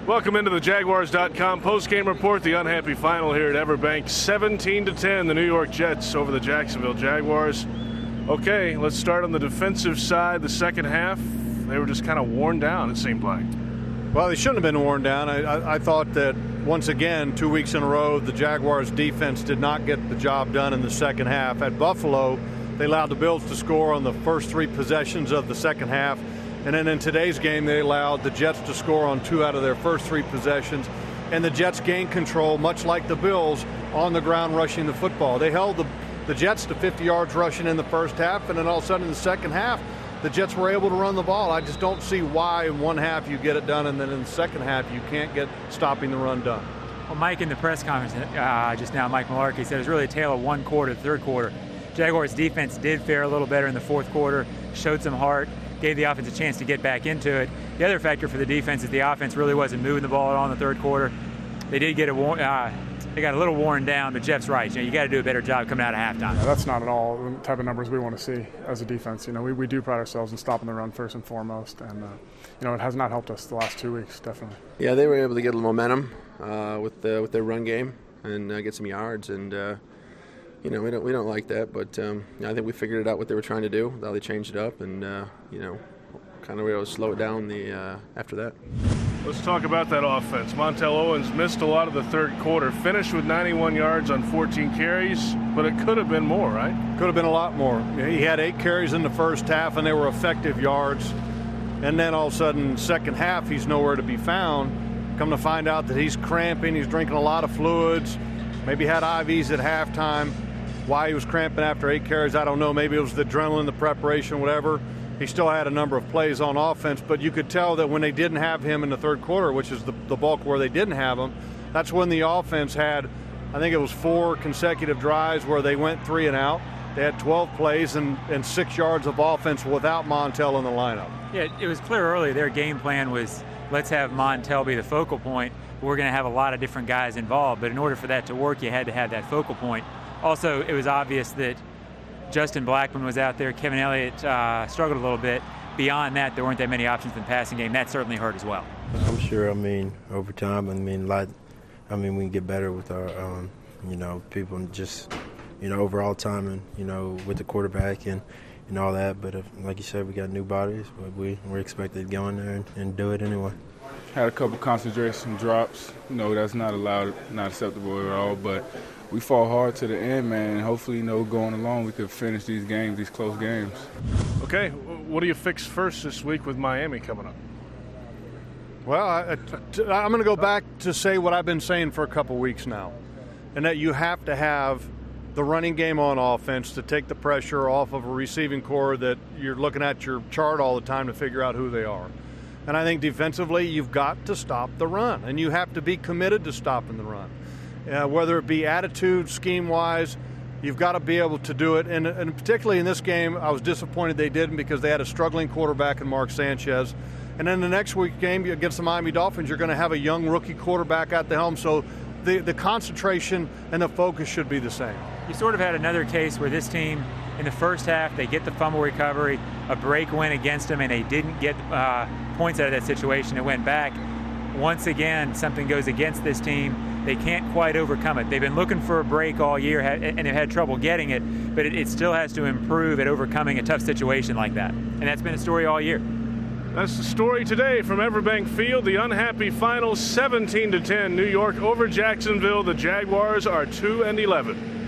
Welcome into the Jaguars.com post-game report. The unhappy final here at Everbank, 17-10, the New York Jets over the Jacksonville Jaguars. Okay, let's start on the defensive side. The second half, they were just kind of worn down, it seemed like. Well, they shouldn't have been worn down. I thought that, once again, 2 weeks in a row, the Jaguars' defense did not get the job done in the second half. At Buffalo, they allowed the Bills to score on the first 3 possessions of the second half. And then in today's game, they allowed the Jets to score on 2 out of their first 3 possessions. And the Jets gained control, much like the Bills, on the ground rushing the football. They held the Jets to 50 yards rushing in the first half, and then all of a sudden in the second half, the Jets were able to run the ball. I just don't see why in one half you get it done, and then in the second half you can't get stopping the run done. Well, Mike, in the press conference just now, Mike Mularkey said it was really a tale of one quarter, the third quarter. Jaguars defense did fare a little better in the fourth quarter, showed some heart, gave the offense a chance to get back into it. The other factor for the defense is the offense really wasn't moving the ball at all in the third quarter. They did get they got a little worn down, but Jeff's right. You got to do a better job coming out of halftime. Yeah, that's not at all the type of numbers we want to see as a defense. We do pride ourselves in stopping the run first and foremost, and it has not helped us the last 2 weeks, definitely. Yeah, they were able to get a little momentum with their run game and get some yards, and we don't like that, but I think we figured it out what they were trying to do, how they changed it up, and kind of were able to slow it down after that. Let's talk about that offense. Montel Owens missed a lot of the third quarter, finished with 91 yards on 14 carries, but it could have been more, right? Could have been a lot more. He had 8 carries in the first half, and they were effective yards. And then all of a sudden, second half, he's nowhere to be found. Come to find out that he's cramping, he's drinking a lot of fluids, maybe had IVs at halftime. Why he was cramping after 8 carries, I don't know. Maybe it was the adrenaline, the preparation, whatever. He still had a number of plays on offense, but you could tell that when they didn't have him in the third quarter, which is the bulk where they didn't have him, that's when the offense had, I think it was 4 consecutive drives where they went 3 and out. They had 12 plays and 6 yards of offense without Montel in the lineup. Yeah, it was clear early their game plan was, let's have Montel be the focal point. We're going to have a lot of different guys involved, but in order for that to work, you had to have that focal point. Also, it was obvious that Justin Blackmon was out there. Kevin Elliott struggled a little bit. Beyond that, there weren't that many options in the passing game. That certainly hurt as well. I'm sure, over time, we can get better with our, people and just, overall timing, with the quarterback and all that. But like you said, we got new bodies, but we're expected to go in there and do it anyway. Had a couple concentration drops. That's not allowed, not acceptable at all, but we fought hard to the end, man, and hopefully, going along, we could finish these games, these close games. Okay, what do you fix first this week with Miami coming up? Well, I'm going to go back to say what I've been saying for a couple weeks now, and that you have to have the running game on offense to take the pressure off of a receiving core that you're looking at your chart all the time to figure out who they are. And I think defensively, you've got to stop the run, and you have to be committed to stopping the run. Whether it be attitude, scheme-wise, you've got to be able to do it. And particularly in this game, I was disappointed they didn't because they had a struggling quarterback in Mark Sanchez. And then the next week game against the Miami Dolphins, you're going to have a young rookie quarterback at the helm. So the concentration and the focus should be the same. You sort of had another case where this team, in the first half, they get the fumble recovery, a break went against them, and they didn't get points out of that situation. It went back. Once again, something goes against this team. They can't quite overcome it. They've been looking for a break all year, and they've had trouble getting it, but it still has to improve at overcoming a tough situation like that. And that's been a story all year. That's the story today from Everbank Field. The unhappy final, 17-10, New York over Jacksonville. The Jaguars are 2-11.